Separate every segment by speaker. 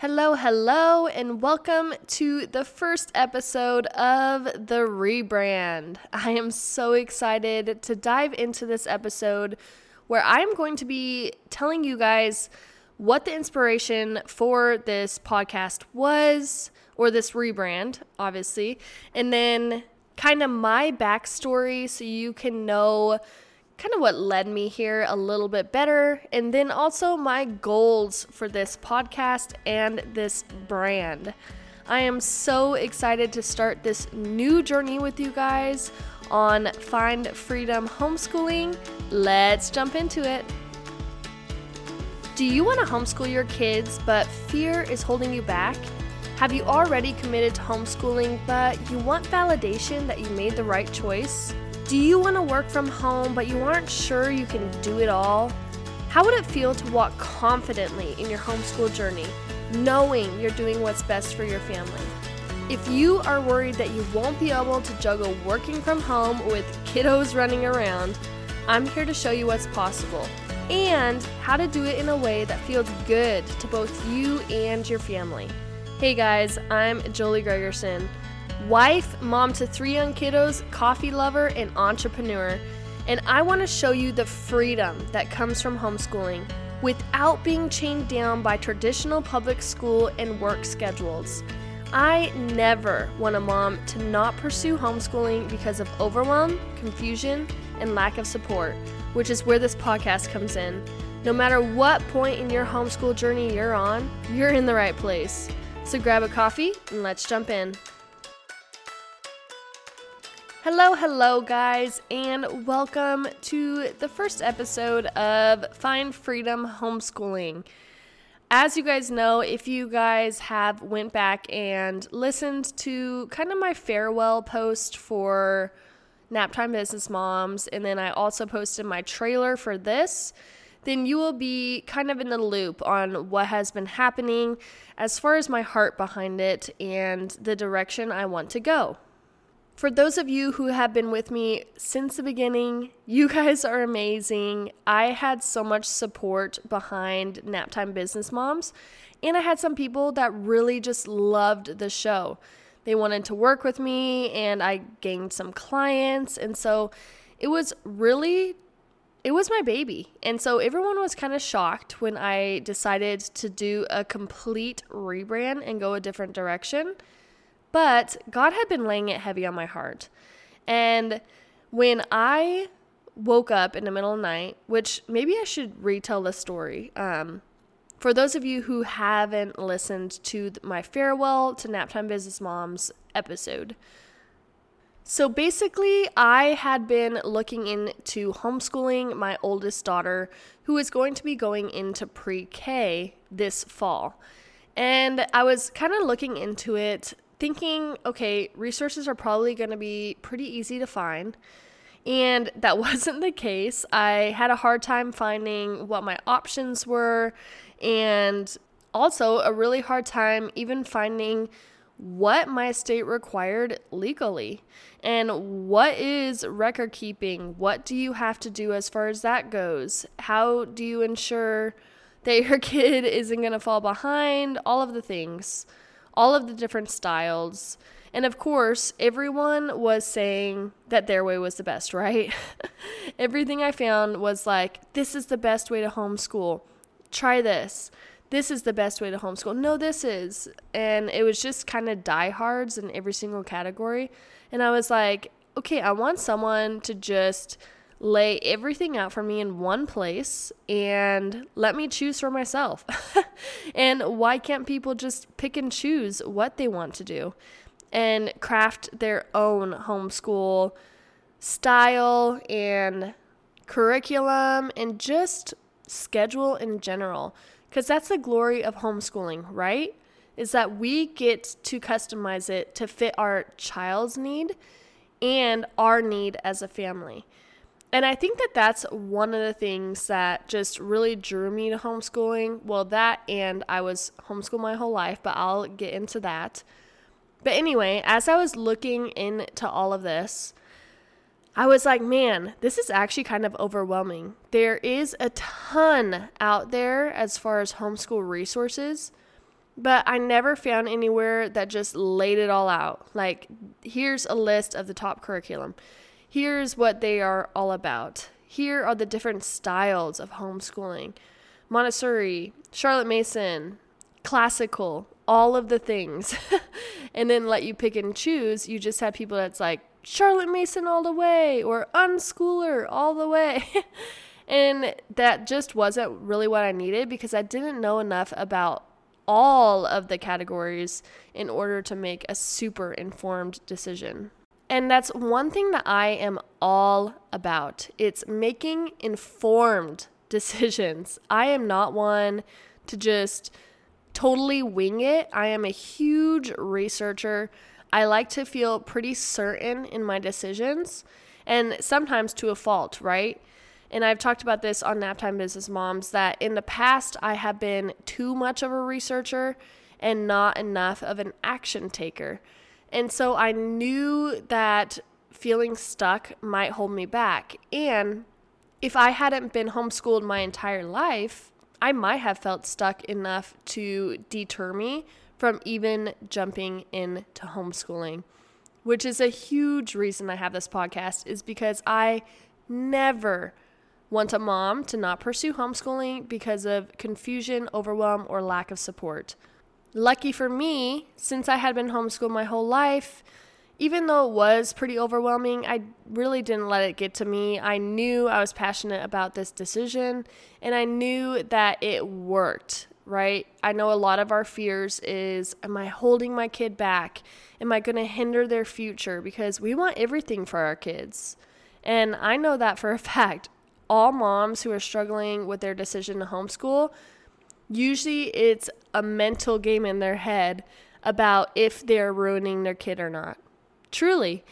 Speaker 1: Hello, and welcome to the first episode of The Rebrand. I am so excited to dive into this episode where I'm going to be telling you guys what the inspiration for this podcast was, or this rebrand, obviously, and then kind of my backstory so you can know kind of what led me here a little bit better, and then also my goals for this podcast and this brand. I am so excited to start this new journey with you guys on Find Freedom Homeschooling. Let's jump into it. Do you want to homeschool your kids, but fear is holding you back? Have you already committed to homeschooling, but you want validation that you made the right choice? Do you want to work from home, but you aren't sure you can do it all? How would it feel to walk confidently in your homeschool journey, knowing you're doing what's best for your family? If you are worried that you won't be able to juggle working from home with kiddos running around, I'm here to show you what's possible and how to do it in a way that feels good to both you and your family. Hey guys, I'm Jolie Gregerson. Wife, mom to 3 young kiddos, coffee lover, and entrepreneur. And I want to show you the freedom that comes from homeschooling without being chained down by traditional public school and work schedules. I never want a mom to not pursue homeschooling because of overwhelm, confusion, and lack of support, which is where this podcast comes in. No matter what point in your homeschool journey you're on, you're in the right place. So grab a coffee and let's jump in. Hello guys, and welcome to the first episode of Find Freedom Homeschooling. As you guys know, if you guys have went back and listened to kind of my farewell post for Naptime Business Moms, and then I also posted my trailer for this, then you will be kind of in the loop on what has been happening as far as my heart behind it and the direction I want to go. For those of you who have been with me since the beginning, you guys are amazing. I had so much support behind Naptime Business Moms, and I had some people that really just loved the show. They wanted to work with me, and I gained some clients, and so it was my baby. And so everyone was kind of shocked when I decided to do a complete rebrand and go a different direction. But God had been laying it heavy on my heart. And when I woke up in the middle of the night, which maybe I should retell the story. For those of you who haven't listened to my farewell to Naptime Business Moms episode. So basically, I had been looking into homeschooling my oldest daughter, who is going to be going into pre-K this fall. And I was kind of looking into it, thinking, okay, resources are probably going to be pretty easy to find. And that wasn't the case. I had a hard time finding what my options were, and also a really hard time even finding what my state required legally. And what is record keeping? What do you have to do as far as that goes? How do you ensure that your kid isn't going to fall behind? All of the things. All of the different styles. And of course, everyone was saying that their way was the best, right? Everything I found was like, this is the best way to homeschool. Try this. This is the best way to homeschool. No, this is. And it was just kind of diehards in every single category. And I was like, okay, I want someone to just lay everything out for me in one place and let me choose for myself. And why can't people just pick and choose what they want to do and craft their own homeschool style and curriculum and just schedule in general? Because that's the glory of homeschooling, right? Is that we get to customize it to fit our child's need and our need as a family. And I think that that's one of the things that just really drew me to homeschooling. Well, that, and I was homeschooled my whole life, but I'll get into that. But anyway, as I was looking into all of this, I was like, man, this is actually kind of overwhelming. There is a ton out there as far as homeschool resources, But I never found anywhere that just laid it all out. Like, here's a list of the top curriculum. Here's what they are all about. Here are the different styles of homeschooling. Montessori, Charlotte Mason, classical, all of the things. And then let you pick and choose. You just have people that's like, Charlotte Mason all the way, or unschooler all the way. And that just wasn't really what I needed, because I didn't know enough about all of the categories in order to make a super informed decision. And that's one thing that I am all about. It's making informed decisions. I am not one to just totally wing it. I am a huge researcher. I like to feel pretty certain in my decisions, and sometimes to a fault, right? And I've talked about this on Naptime Business Moms, that in the past I have been too much of a researcher and not enough of an action taker. And so I knew that feeling stuck might hold me back. And if I hadn't been homeschooled my entire life, I might have felt stuck enough to deter me from even jumping into homeschooling, which is a huge reason I have this podcast, is because I never want a mom to not pursue homeschooling because of confusion, overwhelm, or lack of support. Lucky for me, since I had been homeschooled my whole life, even though it was pretty overwhelming, I really didn't let it get to me. I knew I was passionate about this decision, and I knew that it worked, right? I know a lot of our fears is, am I holding my kid back? Am I going to hinder their future? Because we want everything for our kids. And I know that for a fact. All moms who are struggling with their decision to homeschool, usually it's a mental game in their head about if they're ruining their kid or not. Truly.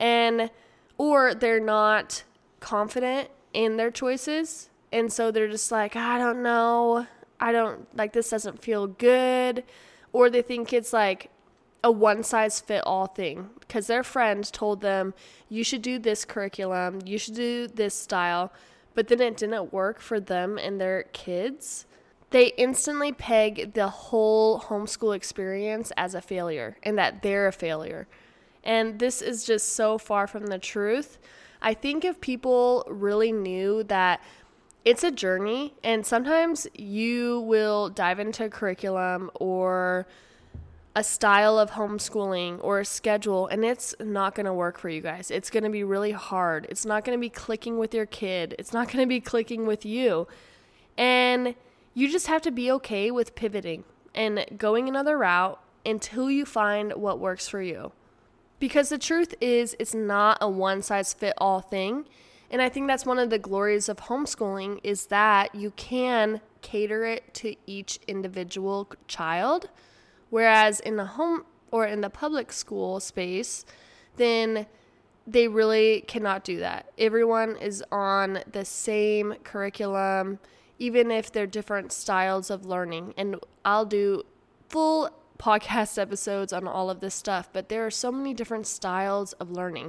Speaker 1: Or they're not confident in their choices. And so they're just like, I don't know. This doesn't feel good. Or they think it's like a one-size-fit-all thing because their friend told them, you should do this curriculum, you should do this style, but then it didn't work for them and their kids. They instantly peg the whole homeschool experience as a failure and that they're a failure. And this is just so far from the truth. I think if people really knew that it's a journey, and sometimes you will dive into a curriculum or a style of homeschooling or a schedule, and it's not going to work for you guys. It's going to be really hard. It's not going to be clicking with your kid. It's not going to be clicking with you. And you just have to be okay with pivoting and going another route until you find what works for you. Because the truth is, it's not a one-size-fit-all thing. And I think that's one of the glories of homeschooling, is that you can cater it to each individual child. Whereas in the home or in the public school space, then they really cannot do that. Everyone is on the same curriculum, even if they're different styles of learning. And I'll do full podcast episodes on all of this stuff, but there are so many different styles of learning.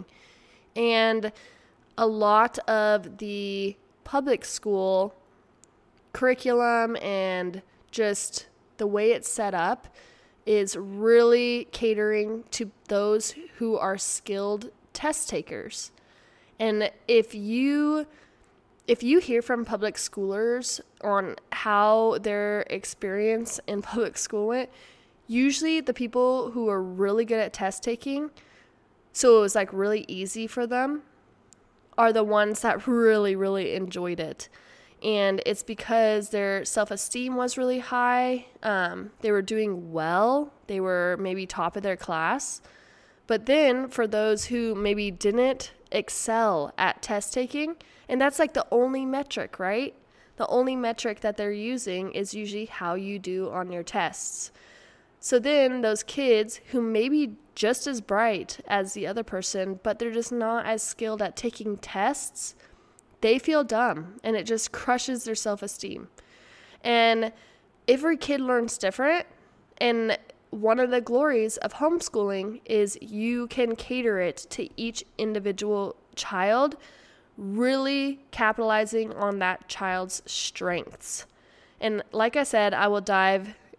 Speaker 1: And a lot of the public school curriculum and just the way it's set up is really catering to those who are skilled test takers. And if you hear from public schoolers on how their experience in public school went, usually the people who are really good at test taking, so it was like really easy for them, are the ones that really, really enjoyed it. And it's because their self-esteem was really high. They were doing well. They were maybe top of their class. But then for those who maybe didn't excel at test taking, and that's like the only metric, right? The only metric that they're using is usually how you do on your tests. So then those kids who may be just as bright as the other person, but they're just not as skilled at taking tests, they feel dumb, and it just crushes their self-esteem. And every kid learns different, and one of the glories of homeschooling is you can cater it to each individual child, really capitalizing on that child's strengths. And like I said, I will dive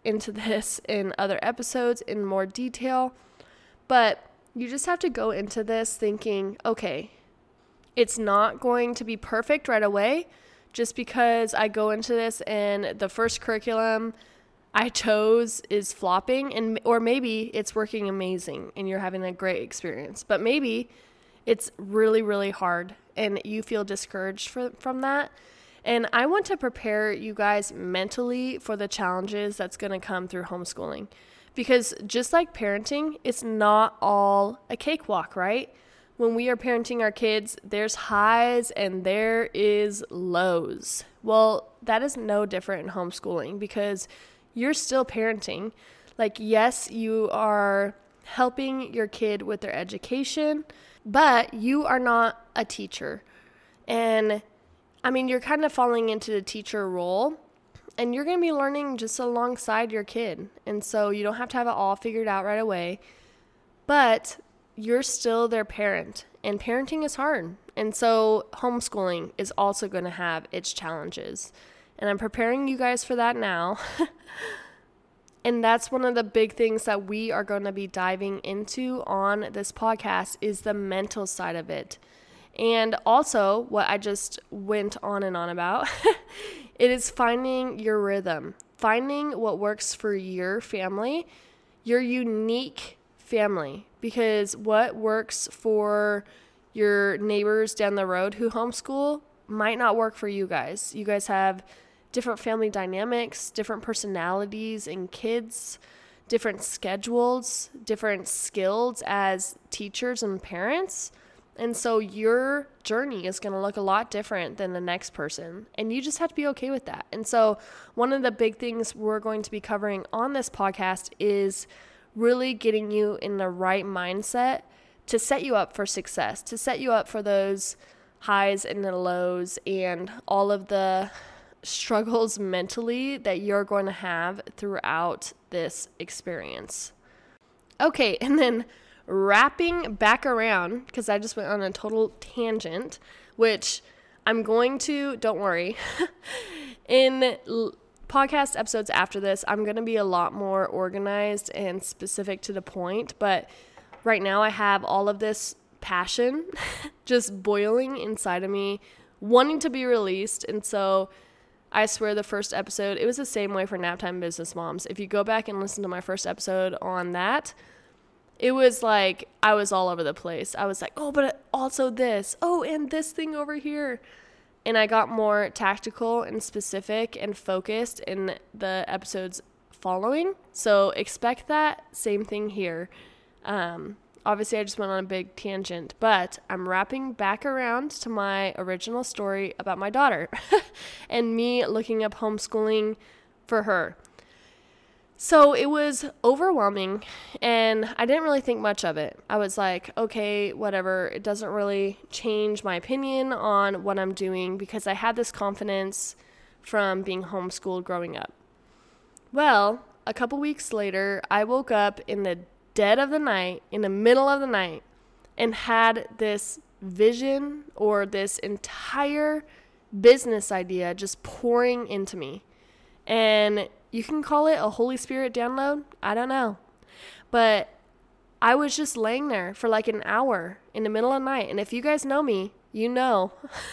Speaker 1: into this in other episodes in more detail, but you just have to go into this thinking, okay, it's not going to be perfect right away just because I go into this and the first curriculum I chose is flopping, or maybe it's working amazing and you're having a great experience, but maybe it's really, really hard and you feel discouraged from that. And I want to prepare you guys mentally for the challenges that's going to come through homeschooling, because just like parenting, it's not all a cakewalk, right? When we are parenting our kids, there's highs and there is lows. Well, that is no different in homeschooling because you're still parenting. Like, yes, you are helping your kid with their education, but you are not a teacher. And I mean, you're kind of falling into the teacher role and you're going to be learning just alongside your kid. And so you don't have to have it all figured out right away, but you're still their parent, and parenting is hard. And so homeschooling is also going to have its challenges. And I'm preparing you guys for that now. And that's one of the big things that we are going to be diving into on this podcast is the mental side of it. And also what I just went on and on about, it is finding your rhythm, finding what works for your family, your unique family, because what works for your neighbors down the road who homeschool might not work for you guys. You guys have different family dynamics, different personalities and kids, different schedules, different skills as teachers and parents. And so your journey is going to look a lot different than the next person. And you just have to be okay with that. And so one of the big things we're going to be covering on this podcast is really getting you in the right mindset to set you up for success, to set you up for those highs and the lows and all of the struggles mentally that you're going to have throughout this experience. Okay, and then wrapping back around, because I just went on a total tangent, which I'm going to, don't worry, in podcast episodes after this, I'm going to be a lot more organized and specific to the point, but right now I have all of this passion just boiling inside of me, wanting to be released. And so I swear the first episode, it was the same way for Naptime Business Moms. If you go back and listen to my first episode on that, it was like I was all over the place. I was like, oh, but also this. Oh, and this thing over here. And I got more tactical and specific and focused in the episodes following. So expect that same thing here. Obviously, I just went on a big tangent, but I'm wrapping back around to my original story about my daughter and me looking up homeschooling for her. So it was overwhelming, and I didn't really think much of it. I was like, okay, whatever. It doesn't really change my opinion on what I'm doing because I had this confidence from being homeschooled growing up. Well, a couple weeks later, I woke up in the dead of the night, in the middle of the night, and had this vision or this entire business idea just pouring into me. And you can call it a Holy Spirit download. I don't know. But I was just laying there for like an hour in the middle of the night. And if you guys know me, you know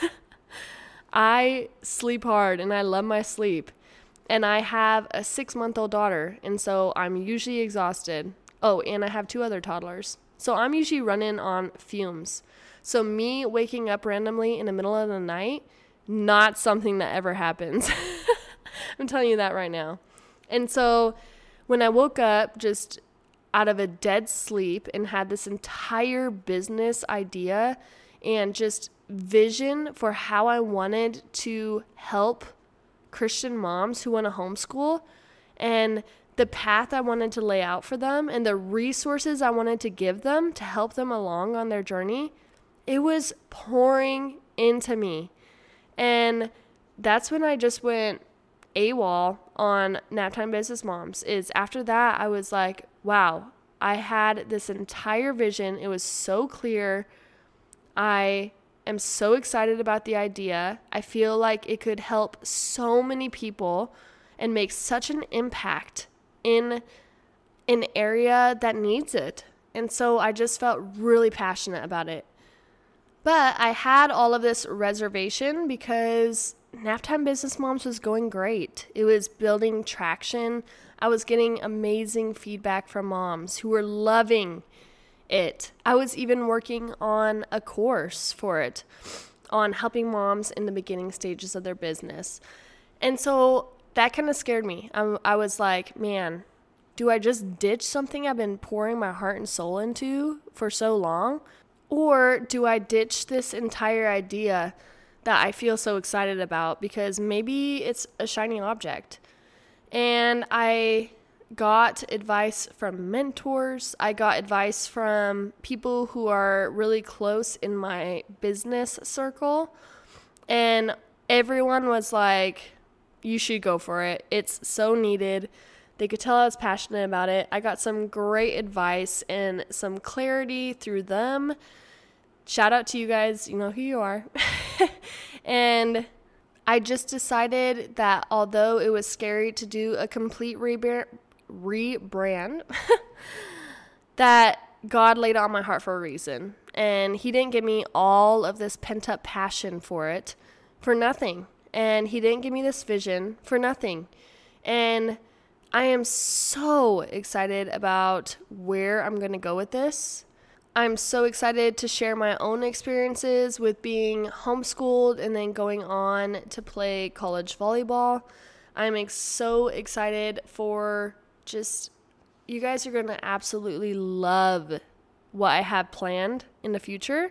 Speaker 1: I sleep hard and I love my sleep. And I have a 6-month-old daughter. And so I'm usually exhausted. Oh, and I have 2 other toddlers. So I'm usually running on fumes. So me waking up randomly in the middle of the night, not something that ever happens. I'm telling you that right now. And so when I woke up just out of a dead sleep and had this entire business idea and just vision for how I wanted to help Christian moms who want to homeschool and the path I wanted to lay out for them and the resources I wanted to give them to help them along on their journey, it was pouring into me. And that's when I just went AWOL on Naptime Business Moms. Is after that, I was like, wow, I had this entire vision. It was so clear. I am so excited about the idea. I feel like it could help so many people and make such an impact in an area that needs it. And so I just felt really passionate about it. But I had all of this reservation because Naptime Business Moms was going great. It was building traction. I was getting amazing feedback from moms who were loving it. I was even working on a course for it on helping moms in the beginning stages of their business. And so that kind of scared me. I was like, man, do I just ditch something I've been pouring my heart and soul into for so long? Or do I ditch this entire idea that I feel so excited about because maybe it's a shiny object? And I got advice from mentors. I got advice from people who are really close in my business circle. And everyone was like, you should go for it. It's so needed. They could tell I was passionate about it. I got some great advice and some clarity through them. Shout out to you guys. You know who you are. And I just decided that although it was scary to do a complete rebrand, that God laid it on my heart for a reason. And he didn't give me all of this pent-up passion for it for nothing. And he didn't give me this vision for nothing. And I am so excited about where I'm going to go with this. I'm so excited to share my own experiences with being homeschooled and then going on to play college volleyball. I'm so excited for just, you guys are going to absolutely love what I have planned in the future.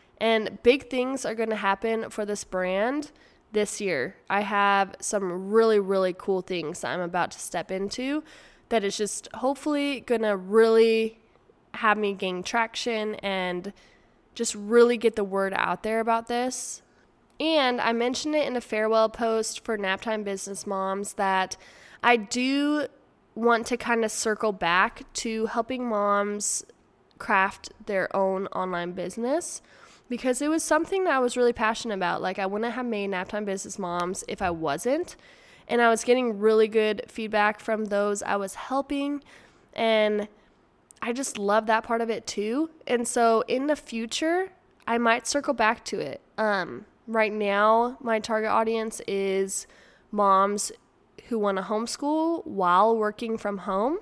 Speaker 1: And big things are going to happen for this brand this year. I have some really, really cool things that I'm about to step into that is just hopefully going to really have me gain traction and just really get the word out there about this. And I mentioned it in a farewell post for Naptime Business Moms that I do want to kind of circle back to helping moms craft their own online business because it was something that I was really passionate about. Like, I wouldn't have made Naptime Business Moms if I wasn't. And I was getting really good feedback from those I was helping. And I just love that part of it too. And so in the future, I might circle back to it. Right now, my target audience is moms who want to homeschool while working from home.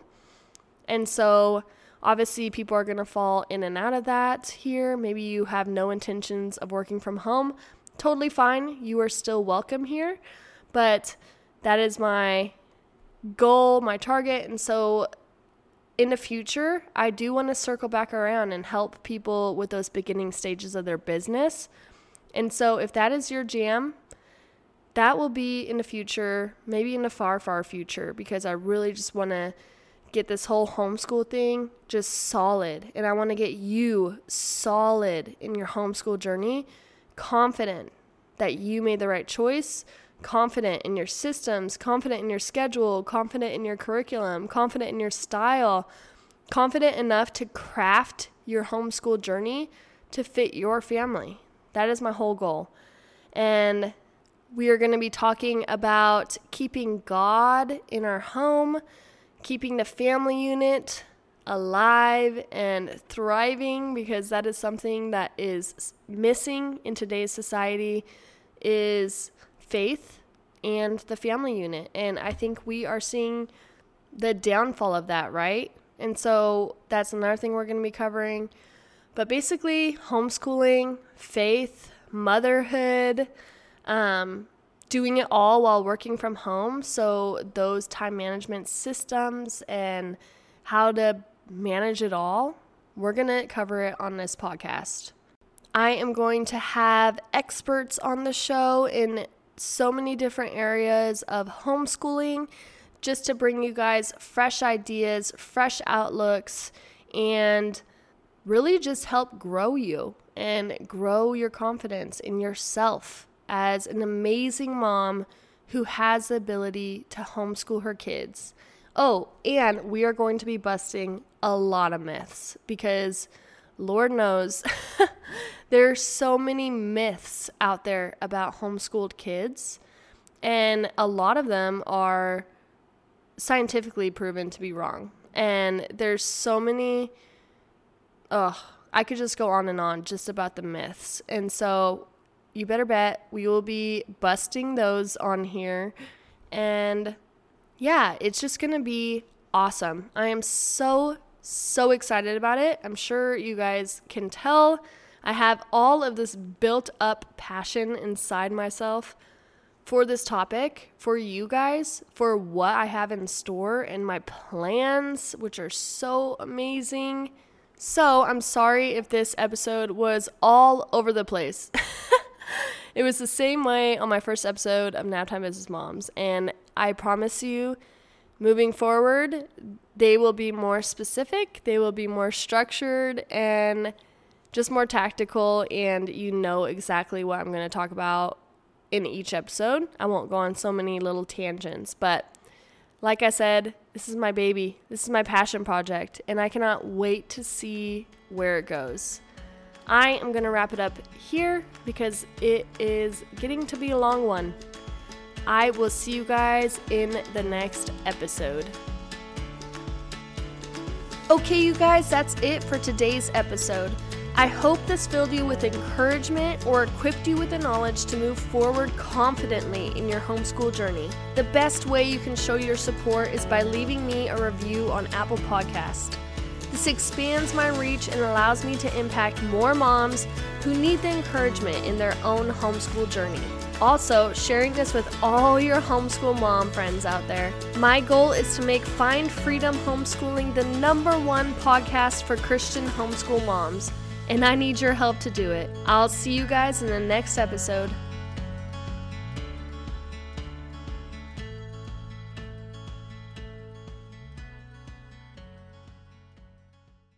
Speaker 1: And so obviously people are going to fall in and out of that here. Maybe you have no intentions of working from home. Totally fine. You are still welcome here. But that is my goal, my target. And so in the future, I do want to circle back around and help people with those beginning stages of their business. And so if that is your jam, that will be in the future, maybe in the far, far future, because I really just want to get this whole homeschool thing just solid. And I want to get you solid in your homeschool journey, confident that you made the right choice, confident in your systems, confident in your schedule, confident in your curriculum, confident in your style, confident enough to craft your homeschool journey to fit your family. That is my whole goal. And we are going to be talking about keeping God in our home, keeping the family unit alive and thriving, because that is something that is missing in today's society, is faith and the family unit. And I think we are seeing the downfall of that, right? And so that's another thing we're going to be covering. But basically, homeschooling, faith, motherhood, doing it all while working from home. So those time management systems and how to manage it all, we're going to cover it on this podcast. I am going to have experts on the show in so many different areas of homeschooling, just to bring you guys fresh ideas, fresh outlooks, and really just help grow you and grow your confidence in yourself as an amazing mom who has the ability to homeschool her kids. Oh, and we are going to be busting a lot of myths because Lord knows there are so many myths out there about homeschooled kids, and a lot of them are scientifically proven to be wrong. And there's so many, I could just go on and on just about the myths. And so you better bet we will be busting those on here. And yeah, it's just going to be awesome. I am so excited about it. I'm sure you guys can tell. I have all of this built up passion inside myself for this topic, for you guys, for what I have in store and my plans, which are so amazing. So I'm sorry if this episode was all over the place. It was the same way on my first episode of Naptime Business Moms. And I promise you, moving forward, they will be more specific, they will be more structured, and just more tactical, and you know exactly what I'm going to talk about in each episode. I won't go on so many little tangents, but like I said, this is my baby. This is my passion project, and I cannot wait to see where it goes. I am going to wrap it up here because it is getting to be a long one. I will see you guys in the next episode. Okay, you guys, that's it for today's episode. I hope this filled you with encouragement or equipped you with the knowledge to move forward confidently in your homeschool journey. The best way you can show your support is by leaving me a review on Apple Podcast. This expands my reach and allows me to impact more moms who need the encouragement in their own homeschool journey. Also, sharing this with all your homeschool mom friends out there. My goal is to make Find Freedom Homeschooling the #1 podcast for Christian homeschool moms, and I need your help to do it. I'll see you guys in the next episode.